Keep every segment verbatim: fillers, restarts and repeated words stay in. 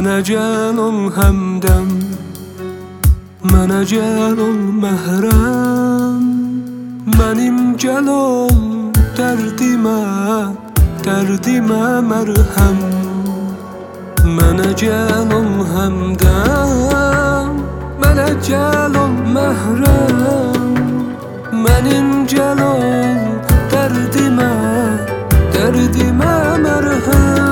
Mənə gəl ol həmdəm, mənə gəl ol məhrəm, mənim gəl ol dərdimə, dərdimə mərhəm. Mənə gəl ol həmdəm, mənə gəl ol məhrəm, mənim gəl ol dərdimə, dərdimə mərhəm.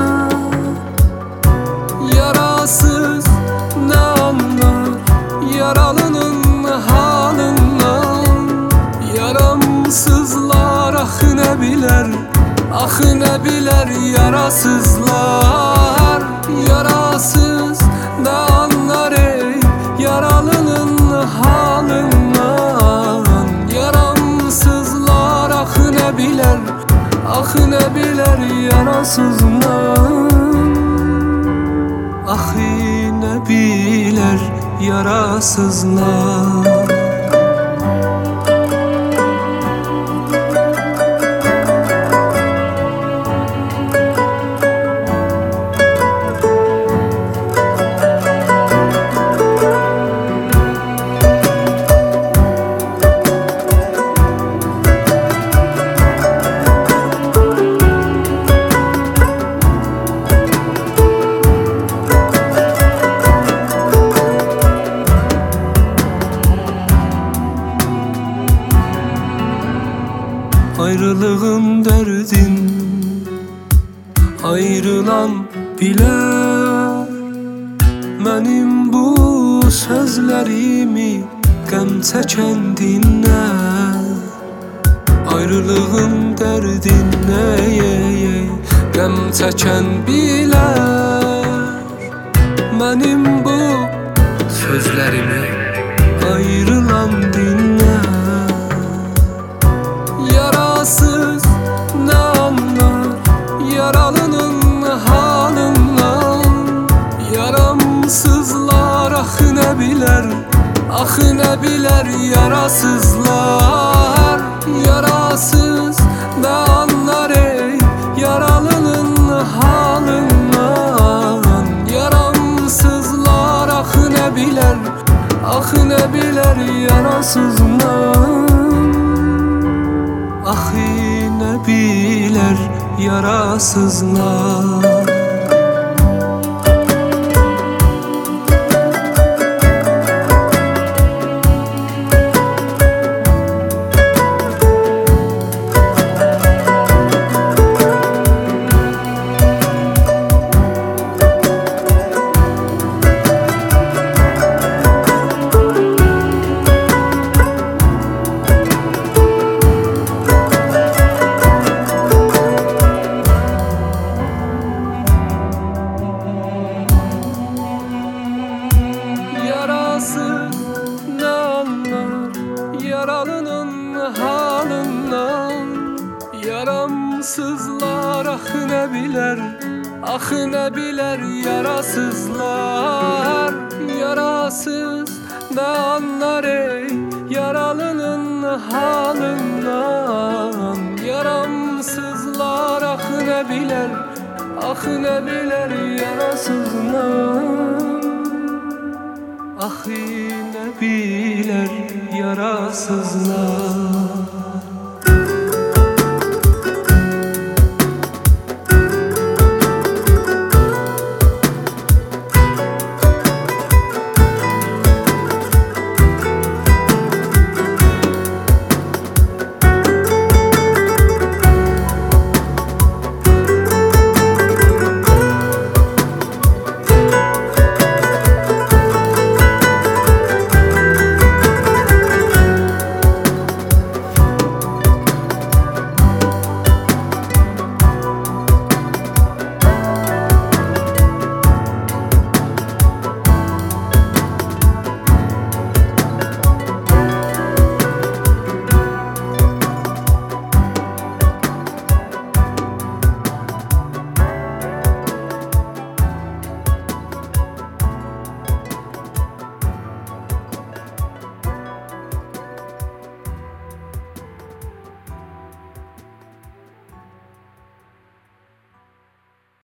Yarasız nə anlar yaralının halından, yaramsızlar axı nə bilər, axı nə bilər yarasızlar. Yarasız nə anlar ey yaralının halından, yaramsızlar axı nə bilər, axı nə bilər yarasızlar. Axı nə bilər yarasızlar. Ayrılığın dərdin ayrılan bilər, mənim bu sözlərimi qəm çəkən dinlər. Ayrılığın dərdin ey, ey, ey, qəm çəkən bilər, mənim bu sözlərimi ayrılan dinlər. Yarasız nə anlar yaralının halından, yaramsızlar axı nə bilər, axı nə bilər yarasızlar. Yarasız nə anlar ey yaralının halından, yaramsızlar axı nə bilər, axı nə bilər yarasızlar. Axı nə bilər yarasızlar. Yaralının halından, yaramsızlar axı nə bilər, axı nə bilər yarasızlar. Yarasız nə anlar ey yaralının halından, yaramsızlar axı nə bilər, axı nə bilər yarasızlar. Axı nə bilər yarasızlar.